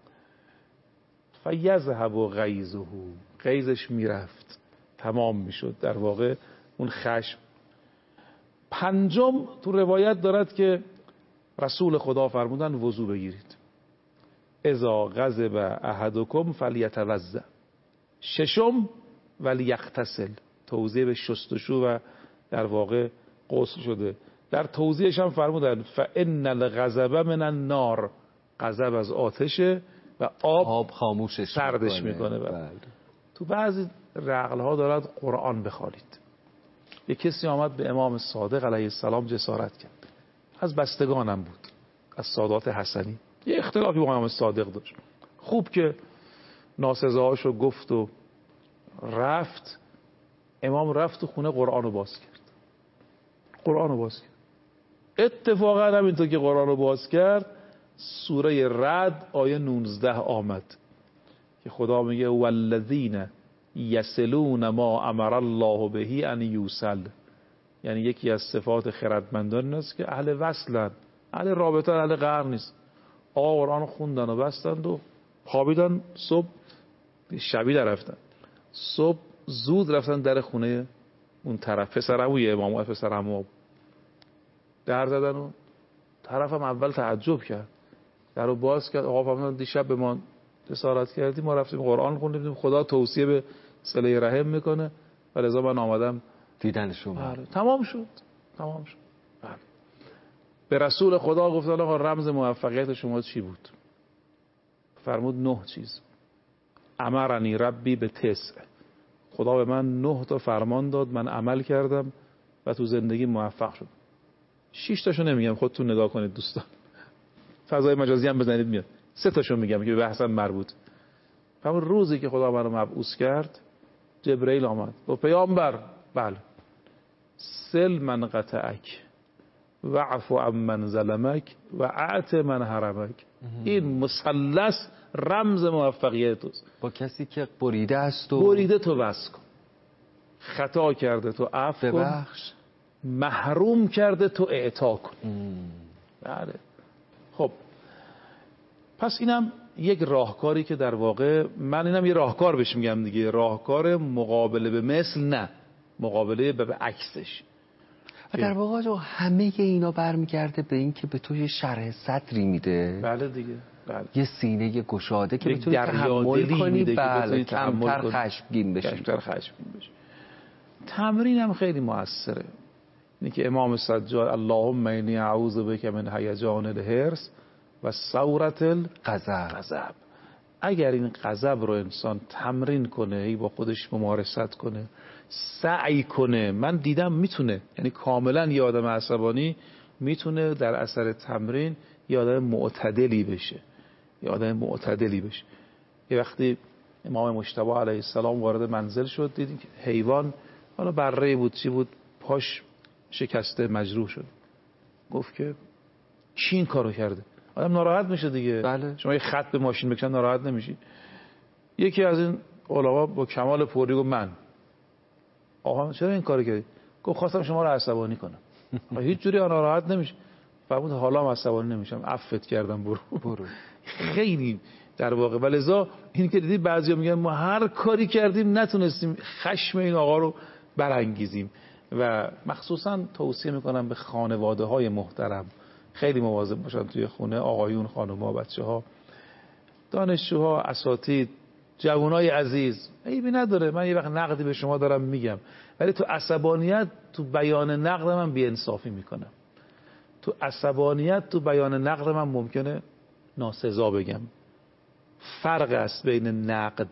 فیذهب غیظه، غیظش میرفت، تمام میشد در واقع اون خشم. پنجم تو روایت دارد که رسول خدا فرمودن وضو بگیرید. اذا غضب احدکم فلیتوضا. ششم ولیغتسل، توضیح به شستشو و در واقع غسل شده. در توضیحش هم فرمودن فان الغضب من النار، غضب از آتشه و آب, آب خاموشش سردش میکنه. میکنه. تو بعضی رقل ها دارد قرآن بخوانید. یک کسی آمد به امام صادق علیه السلام جسارت کرد، از بستگانم بود، از سادات حسنی. یه اختلافی با امام صادق داشت. خوب که ناسزاهاشو گفت و رفت. امام رفت و خونه قرآن رو باز کرد. قرآن رو باز کرد. اتفاقا همینطور که قرآن رو باز کرد، سوره رعد آیه نوزده آمد که خدا میگه والذین یصلون ما امر الله به ان یوصل. یعنی یکی از صفات خردمندان است که اهل وصلن، اهل رابطه، اهل قرن نیست. آقا قرآن خوندن و بستند و خوابیدن. صبح شبی در رفتن، صبح زود رفتن در خونه اون طرف، پسرعموی امام و پسرعمو در زدن و طرفم اول تعجب کرد، در رو باز کرد. آقا فرمودن دیشب به ما جسارت کردی، ما رفتیم قرآن خوندیم، خدا توصیه به صله رحم میکنه و لذا من آمدم دیدن شما. تمام شد. تمام شد. بله. به رسول خدا گفتن آقا رمز موفقیت شما چی بود؟ فرمود نه چیز. امرنی ربی به تسع، خدا به من نه تا فرمان داد، من عمل کردم و تو زندگی موفق شدم. شش تاشو نمیگم، خودتون نگاه کنید دوستان، فضای مجازی هم بزنید میاد. سه تاشو میگم که به بحثم مربوط. همون روزی که خدا منو مبعوث کرد، جبرئیل آمد و پیامبر بله سل من قطعک و عفو عن من ظلمک و اعط من حرمک. این مثلث رمز موفقیت توست. با کسی که بریده است و بریده تو بس کن، خطا کرده تو عفو کن، محروم کرده تو اعطا کن. بله. خب پس اینم یک راهکاری که در واقع من اینم یه راهکار بهش میگم دیگه، راهکار مقابله به مثل، نه مقابله به عکسش. و در واقع جو همه اینا برمیگرده به این که به تو یه شرح صدری میده. بله دیگه. بله. یه سینه گشاده که بتونی تحمل کنی، بله کمتر خشمگین بشی. کمتر خشمگین بشی. تمرین هم خیلی موثره. اینی که امام سجاد اللهم انی اعوذ بک من هیجان الحرص و ثورة الغضب. اگر این غضب رو انسان تمرین کنه، ای با خودش ممارست کنه، سعی کنه، من دیدم میتونه، یعنی کاملا یه آدم عصبانی میتونه در اثر تمرین یه آدم معتدلی بشه، یه آدم معتدلی بشه. یه وقتی امام مجتبی علیه السلام وارد منزل شد، دیدیم که حیوان، حالا بره بود چی بود پاش شکسته مجروح شد. گفت که کی این کارو کرده؟ آدم ناراحت میشه دیگه. بله. شما یه خط به ماشین بکشن ناراحت نمیشی؟ یکی از این علما با کمال پوری گفت من. آقا چرا این کارو کردی؟ گفت خواستم شما رو عصبانی کنم. هیچ جوری ناراحت نمیشه. فرمود حالا هم عصبانی نمیشم، عفوت کردم، برو برو. خیلی در واقع ولذا این که دیدی بعضیا میگن ما هر کاری کردیم نتونستیم خشم این آقا رو برانگیزیم. و مخصوصا توصیه میکنم به خانواده های محترم خیلی مواظب باشن توی خونه، آقایون، خانم‌ها، بچه‌ها، دانشجوها، اساتید، جوانای عزیز. عیبی نداره من یه وقت نقدی به شما دارم میگم، ولی تو عصبانیت تو بیان نقد من بی‌انصافی میکنم. تو عصبانیت تو بیان نقد من ممکنه ناسزا بگم. فرق است بین نقد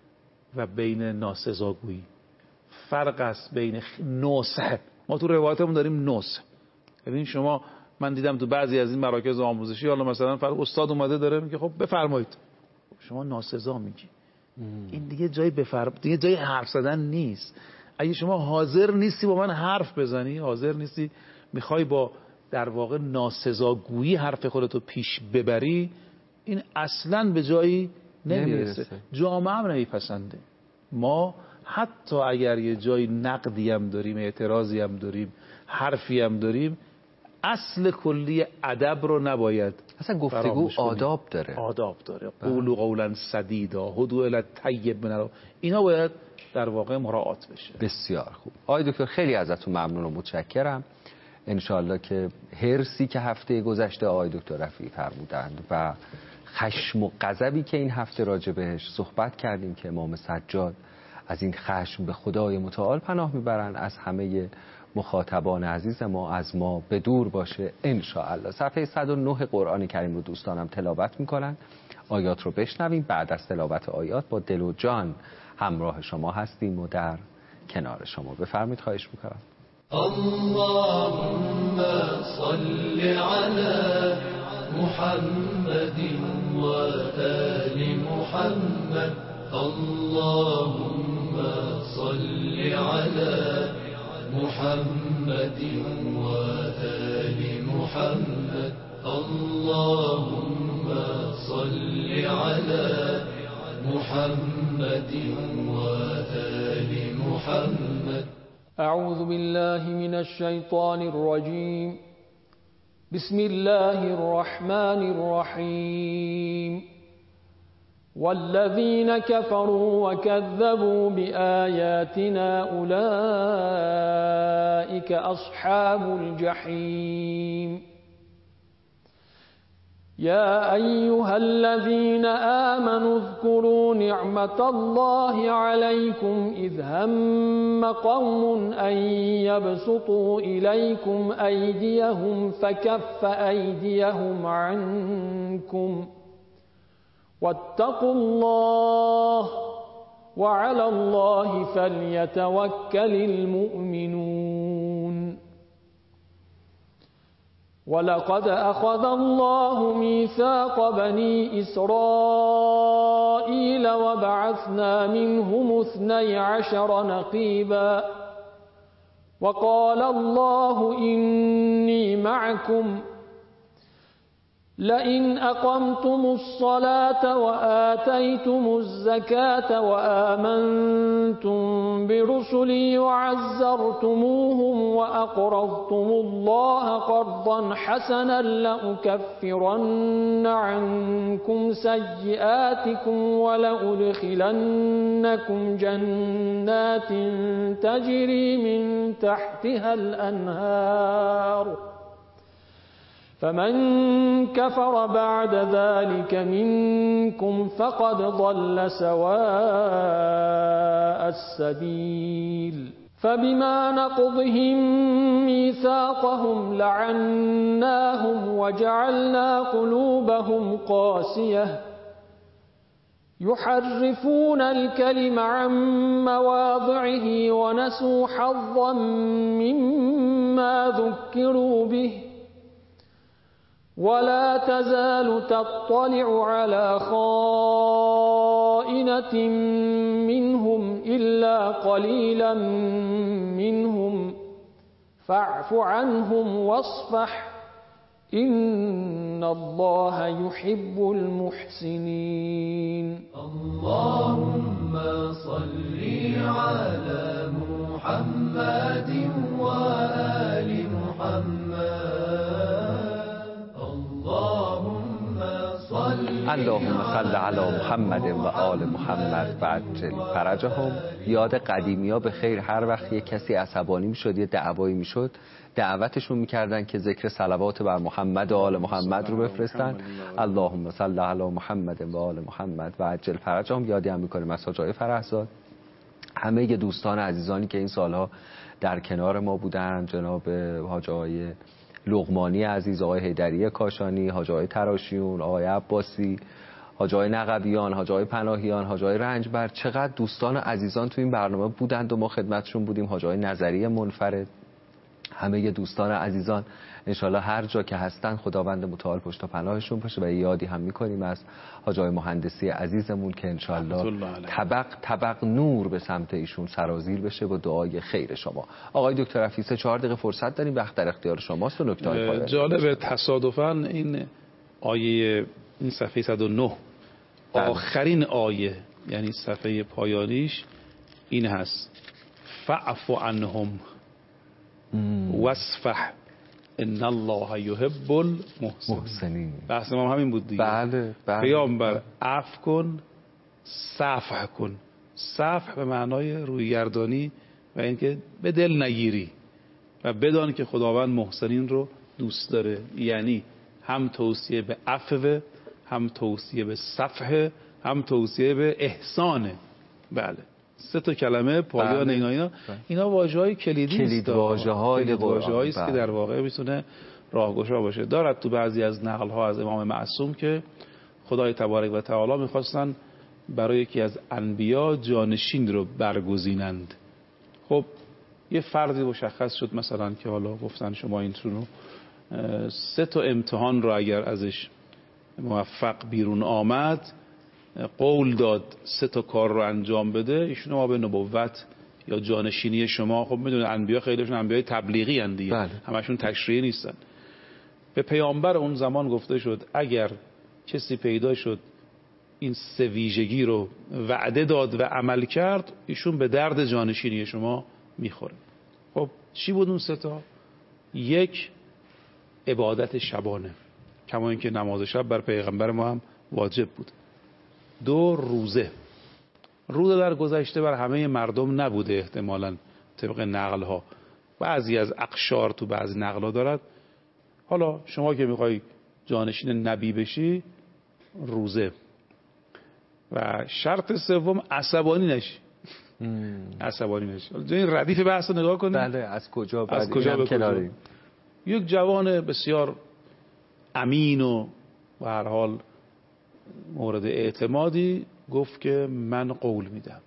و بین ناسزاگویی. فرق است بین نصح. ما تو روایاتمون داریم نصح. ببین شما، من دیدم تو بعضی از این مراکز آموزشی حالا مثلا فرق استاد اومده داره میگه خب بفرمایید، شما ناسزا میگی. این دیگه جای بفرم دیگه جای حرف زدن نیست. اگه شما حاضر نیستی با من حرف بزنی، حاضر نیستی میخوای با در واقع ناسزاگویی حرف خودتو پیش ببری، این اصلاً به جایی نمیرسه. جامعه هم نمیپسنده. ما حتی اگر یه جای نقدی هم داریم، اعتراضی هم داریم، حرفی هم داریم، اصل کلی ادب رو نباید اصلا گفتگو آداب داره. آداب داره. قولوا قولا سدیدا هدوا الی الطیب من، اینا باید در واقع مراعات بشه. بسیار خوب. آقای دکتر خیلی ازتون ممنون و متشکرم. انشالله که هرسی که هفته گذشته آقای دکتر رفیعی فرمودند و خشم و غضبی که این هفته راجع بهش صحبت کردیم که امام سجاد از این خشم به خدای متعال پناه میبرن، از همه مخاطبان عزیز ما از ما به دور باشه انشاءالله. صفحه صد و نه قرآن کریم رو دوستانم تلاوت میکنن. آیات رو بشنویم. بعد از تلاوت آیات با دل و جان همراه شما هستیم و در کنار شما. بفرمایید، خواهش میکنم. اللهم صل على محمد و آل محمد. اللهم صل على محمد و آل محمد. اللهم صل على محمد و آل محمد. أعوذ بالله من الشيطان الرجيم. بسم الله الرحمن الرحيم. والذين كفروا وكذبوا بآياتنا أولئك أصحاب الجحيم. يا أيها الذين آمنوا اذكروا نعمة الله عليكم إذ هم قوم أن يبسطوا إليكم أيديهم فكف أيديهم عنكم واتقوا الله وعلى الله فليتوكل المؤمنون. ولقد أخذ الله ميثاق بني إسرائيل وبعثنا منهم اثني عشر نقيبا وقال الله إني معكم لئن أقمتم الصلاة وآتيتم الزكاة وآمنتم برسلي وعزرتموهم وأقرضتم الله قرضا حسنا لأكفرن عنكم سيئاتكم ولأدخلنكم جنات تجري من تحتها الأنهار فمن كفر بعد ذلك منكم فقد ضل سواء السبيل. فبما نقضهم ميثاقهم لعناهم وجعلنا قلوبهم قاسية يحرفون الكلم عن مواضعه ونسوا حظا مما ذكروا به ولا تزال تطلع على خائنة منهم إلا قليلا منهم فاعف عنهم واصفح إن الله يحب المحسنين. اللهم صل على محمد وآل محمد. اللهم صل اللهم صل علی محمد و آل محمد و عجل فرجهم. یاد قدیمی ها به خیر، هر وقت یک کسی عصبانی میشد، یه دعوایی میشد، دعوتشون میکردن که ذکر صلوات بر محمد و آل محمد رو بفرستن. اللهم صل علی محمد و آل محمد و عجل فرجهم. یادی هم میکنیم از حاج آقای فرحزاد، همه دوستان عزیزانی که این سالها در کنار ما بودن، جناب حاج آقای لقمانی عزیز، آقای حیدری کاشانی، حاج آقای تراشیون، آقای عباسی، حاج آقای نقبیان، حاج آقای پناهیان، حاج آقای رنجبر، چقدر دوستان عزیزان تو این برنامه بودند و ما خدمتشون بودیم. حاج آقای نظری منفرد، همه دوستان عزیزان انشالله هر جا که هستن خداوند متعال پشت و پناهشون باشه. و یادی هم میکنیم از حاج آقای مهندسی عزیزمون که انشالله طبق طبق نور به سمت ایشون سرازیر بشه با دعای خیر شما. آقای دکتر رفیع، چهار دقیقه فرصت داریم، وقت در اختیار شماست و نکته‌های پایانی. جالب تصادفاً این آیه، این صفحه صد و نه آخرین آیه، یعنی صفحه پایانیش این هست: فاعف عنهم واصفح ان الله یحب المحسنین. بحث ما همین بود دیگه. بله بله. پیامبر عفو کن، صفح کن. صفح به معنای رویگردانی و اینکه به دل نگیری و بدان که خداوند محسنین رو دوست داره. یعنی هم توصیه به عفو، هم توصیه به صفح، هم توصیه به احسانه. بله، سه تا کلمه پایان بله. اینا اینا اینا واژه‌های کلیدی است، کلید واژه‌های واژه‌هایی است که در واقع میتونه راهگشا باشه. دارد تو بعضی از نقل‌ها از امام معصوم که خدای تبارک و تعالی می‌خواستن برای یکی از انبیا جانشین رو برگزینند. خب یه فردی مشخص شد، مثلا که حالا گفتن شما این رو سه تا امتحان رو اگر ازش موفق بیرون آمد، قول داد سه تا کار رو انجام بده، ایشون ما به نبوت یا جانشینی شما. خب میدونه انبیا خیلیشون انبیای تبلیغی اند دیگه، بله. همشون تشریعی نیستن. به پیامبر اون زمان گفته شد اگر کسی پیدا شد این سه ویژگی رو وعده داد و عمل کرد، ایشون به درد جانشینی شما میخوره. خب چی بود اون سه تا؟ یک، عبادت شبانه، کما اینکه نماز شب بر پیغمبر ما هم واجب بود. دو، روزه. روزه در گذشته بر همه مردم نبوده احتمالاً طبق نقل ها، بعضی از اقشار تو بعضی نقل ها دارد. حالا شما که میخوای جانشین نبی بشی، روزه. و شرط سوم، عصبانی نشی. عصبانی نشی. این ردیف بحث رو نگاه کنید. بله، از کجا از کجا به کجا. یک جوان بسیار امین و به هر حال مورد اعتمادی گفت که من قول میدم،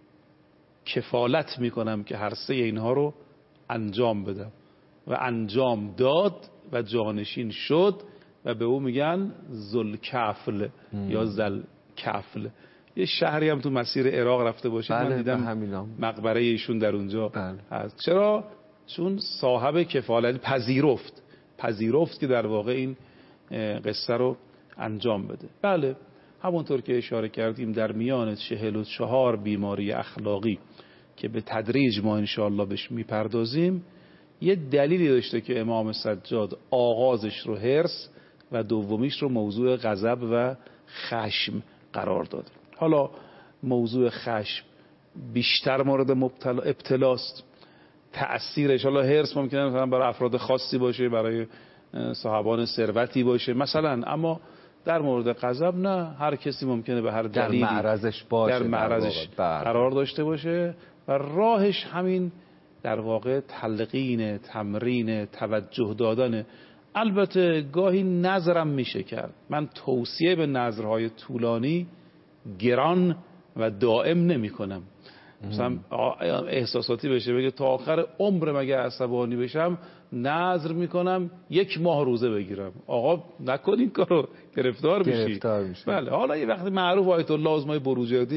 کفالت میکنم که هر سه اینها رو انجام بدم. و انجام داد و جانشین شد و به او میگن ذوالکفل یا ذوالکفل. یه شهری هم تو مسیر عراق رفته باشه، بله، من دیدم مقبره ایشون در اونجا بله. هست. چرا؟ چون صاحب کفالت پذیرفت پذیرفت که در واقع این قصه رو انجام بده. بله، همونطور که اشاره کردیم در میان چهل و چهار بیماری اخلاقی که به تدریج ما انشاءالله بهش میپردازیم، یه دلیلی داشته که امام سجاد آغازش رو حرص و دومیش رو موضوع غضب و خشم قرار داد. حالا موضوع خشم بیشتر مورد مبتلا ابتلاست، تأثیرش حالا حرص ممکنه مثلا برای افراد خاصی باشه، برای صاحبان ثروتی باشه مثلا، اما در مورد غضب نه، هر کسی ممکنه به هر دلیلی در معرضش باشه، در معرضش قرار داشته باشه و راهش همین در واقع تلقین، تمرین، توجه دادن. البته گاهی نظرم میشه کرد. من توصیه به نظرهای طولانی، گران و دائم نمی کنم. مثلا احساساتی بشه بگه تا آخر عمر مگه عصبانی بشم نظر میکنم یک ماه روزه بگیرم. آقا نکن این کارو، گرفتار میشی. گرفتار میشی. بله، حالا یه وقتی معروف آیت الله عظمای بروجردی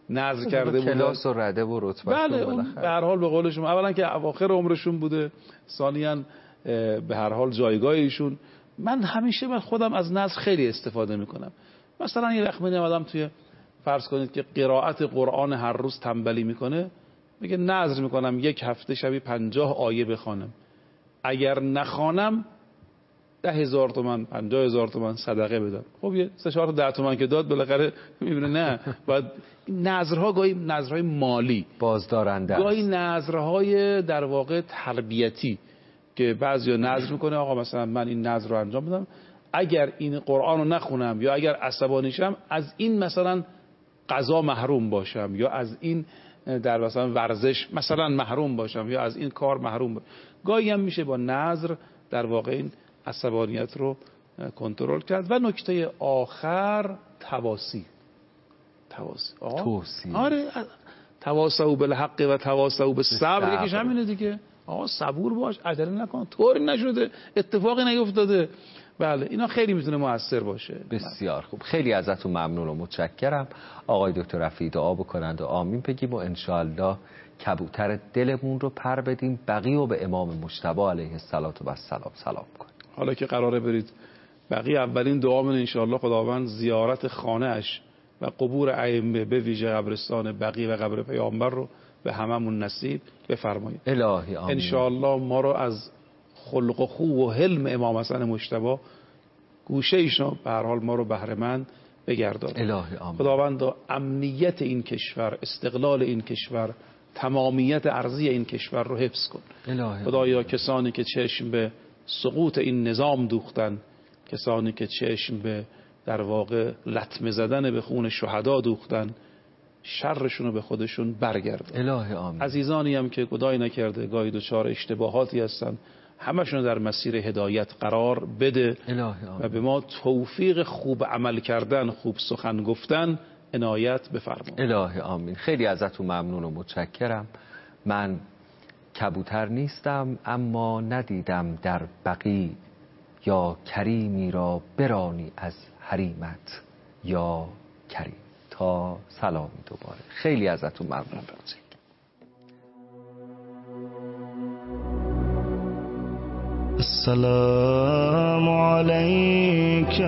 نذر کرده بودن. کلاس و رده و رتبه. بله اون به هر حال به قول شما اولا که اواخر عمرشون بوده، ثانیاً به هر حال جایگاه ایشون. من همیشه من خودم از نذر خیلی استفاده میکنم. مثلا یه وقت میاد آدم توی فرض کنید که قرائت قرآن هر روز تنبلی میکنه، میگه نذر میکنم یک هفته شبی پنجاه آیه بخوانم، اگر نخوانم ده هزار تومن پنجاه هزار تومن صدقه بدم. خب یه سه چهار ده تومن که داد بالاخره میبینه نه باید نذرها گاهی نذرهای مالی بازدارنده، گاهی نذرهای در واقع تربیتی که بعضیا نذر میکنه آقا مثلا من این نذر رو انجام بدم، اگر این قرآن رو نخونم یا اگر عصبانی شم از این مثلا غذا محروم باشم یا از این در مثلا ورزش مثلا محروم باشم یا از این کار محروم باشم. گاهی هم میشه با نذر در واقع این عصبانیت رو کنترل کرد. و نکته آخر تواسی تواسی توصیه. آره تواصوا بالحق و تواصوا بالصبر، یکیش همینه دیگه. آقا صبور باش، عجله نکن، طوری نشده، اتفاقی نیفتاده. بله اینا خیلی میتونه موثر باشه. بسیار خوب، خیلی ازتون ممنون و متشکرم. آقای دکتر رفیعی دعا بکنند و آمین بگیم و انشاءالله کبوتر دلمون رو پر بدیم، بقی و به امام مجتبی علیه السلام و السلام سلام کنیم. حالا که قراره برید بقی، اولین دعامون انشاءالله خداوند زیارت خانه اش و قبور ائمه به ویژه قبرستان بقی و قبر پیامبر رو به هممون نصیب بفرمایید. الهی آمین. انشاءالله ما رو از خلق و خو و حلم امام حسن مجتبی گوشه ایشون به هر حال ما رو بهره مند بگردان. الهی آمین. خداوند امنیت این کشور، استقلال این کشور، تمامیت ارضی این کشور رو حفظ کن. الهی خدایا کسانی که چشم به سقوط این نظام دوختن، کسانی که چشم به در واقع لطمه زدن به خون شهدا دوختن، شرشون رو به خودشون برگردن. الهی آمین. عزیزانی هم که گناهی نکرده گاهی دچار اشتباهاتی هستن، همشون در مسیر هدایت قرار بده. الهی آمین. و به ما توفیق خوب عمل کردن، خوب سخن گفتن عنایت بفرما. الهی آمین. خیلی ازتون ممنون و متشکرم. من کبوتر نیستم اما ندیدم در بقی یا کریمی را برانی از حریمت یا کریم. تا سلامی دوباره. خیلی ازتون ممنون. السلام عليك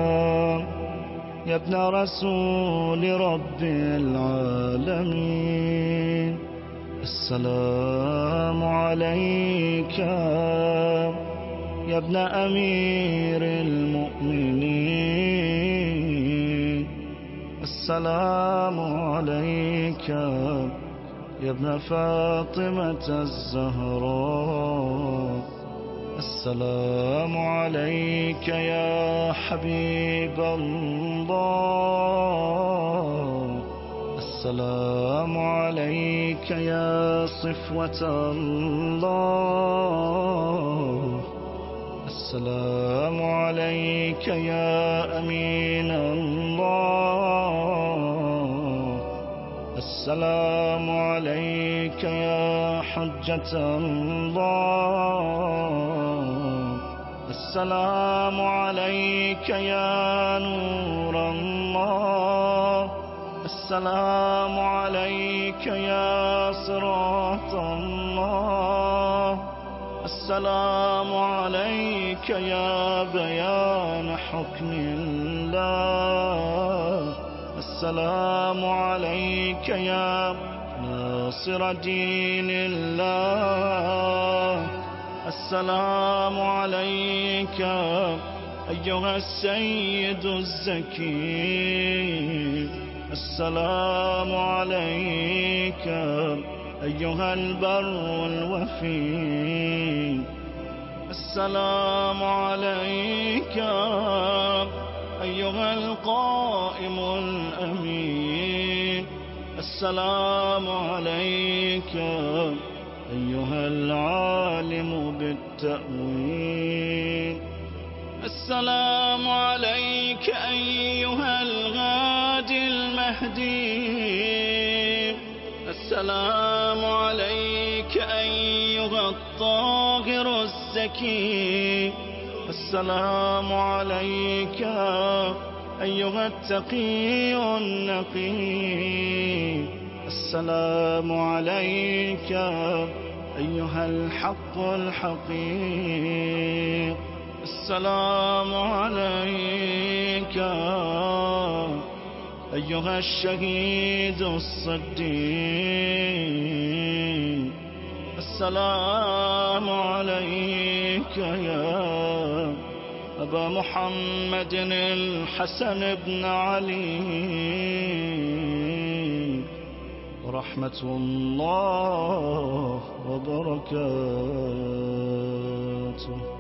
يا ابن رسول رب العالمين. السلام عليك يا ابن أمير المؤمنين. السلام عليك يا ابن فاطمة الزهراء. السلام عليك يا حبيب الله. السلام عليك يا صفوة الله. السلام عليك يا أمين الله. السلام عليك يا حجة الله. السلام عليك يا نور الله. السلام عليك يا صراط الله. السلام عليك يا بيان حكم الله. السلام عليك يا ناصر دين الله. السلام عليك أيها السيد الزكي. السلام عليك أيها البر الوفي. السلام عليك أيها القائم الأمين. السلام عليك أيها العالم بالتأويل. السلام عليك أيها الغادي المهدي. السلام عليك أيها الطاهر الزكي. السلام عليك أيها التقي النقي. السلام عليك أيها الحق الحقيق. السلام عليك أيها الشهيد الصديق. السلام عليك يا أبا محمد الحسن بن علي، ورحمة الله وبركاته.